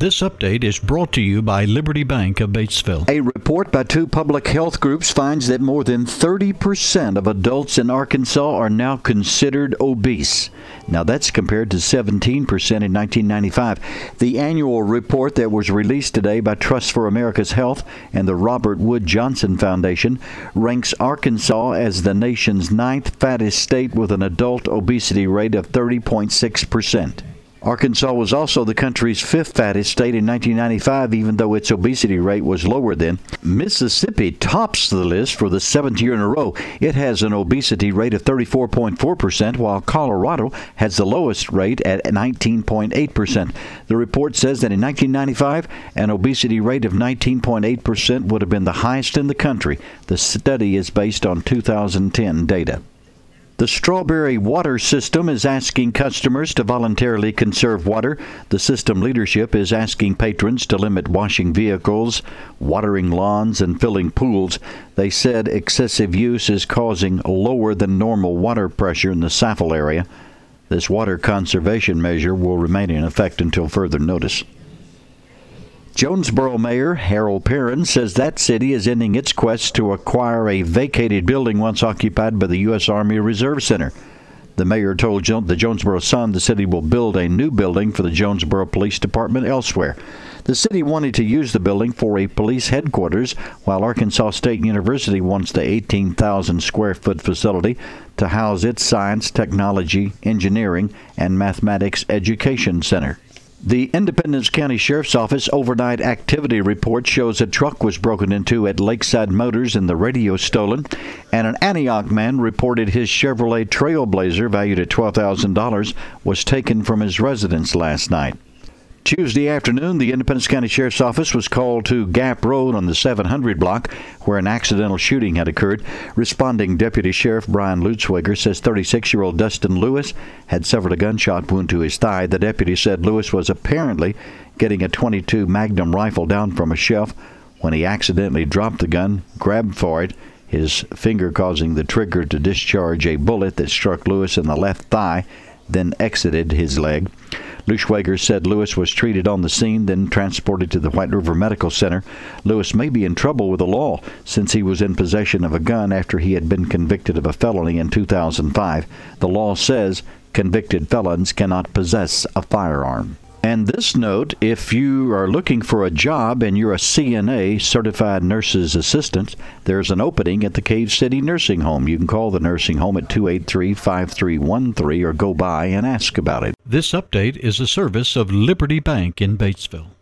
This update is brought to you by Liberty Bank of Batesville. A report by two public health groups finds that more than 30% of adults in Arkansas are now considered obese. Now that's compared to 17% in 1995. The annual report that was released today by Trust for America's Health and the Robert Wood Johnson Foundation ranks Arkansas as the nation's ninth fattest state with an adult obesity rate of 30.6%. Arkansas was also the country's fifth fattest state in 1995, even though its obesity rate was lower then. Mississippi tops the list for the seventh year in a row. It has an obesity rate of 34.4%, while Colorado has the lowest rate at 19.8%. The report says that in 1995, an obesity rate of 19.8% would have been the highest in the country. The study is based on 2010 data. The Strawberry Water System is asking customers to voluntarily conserve water. The system leadership is asking patrons to limit washing vehicles, watering lawns, and filling pools. They said excessive use is causing lower than normal water pressure in the Saffel area. This water conservation measure will remain in effect until further notice. Jonesboro Mayor Harold Perrin says that city is ending its quest to acquire a vacated building once occupied by the U.S. Army Reserve Center. The mayor told the Jonesboro Sun the city will build a new building for the Jonesboro Police Department elsewhere. The city wanted to use the building for a police headquarters, while Arkansas State University wants the 18,000-square-foot facility to house its science, technology, engineering, and mathematics education center. The Independence County Sheriff's Office overnight activity report shows a truck was broken into at Lakeside Motors and the radio stolen, and an Antioch man reported his Chevrolet Trailblazer, valued at $12,000, was taken from his residence last night. Tuesday afternoon, the Independence County Sheriff's Office was called to Gap Road on the 700 block, where an accidental shooting had occurred. Responding Deputy Sheriff Brian Lutzwager says 36-year-old Dustin Lewis had suffered a gunshot wound to his thigh. The deputy said Lewis was apparently getting a .22 Magnum rifle down from a shelf when he accidentally dropped the gun, grabbed for it, his finger causing the trigger to discharge a bullet that struck Lewis in the left thigh, then exited his leg. Luschwager said Lewis was treated on the scene, then transported to the White River Medical Center. Lewis may be in trouble with the law since he was in possession of a gun after he had been convicted of a felony in 2005. The law says convicted felons cannot possess a firearm. And this note, if you are looking for a job and you're a CNA, Certified Nurse's Assistant, there's an opening at the Cave City Nursing Home. You can call the nursing home at 283-5313 or go by and ask about it. This update is a service of Liberty Bank in Batesville.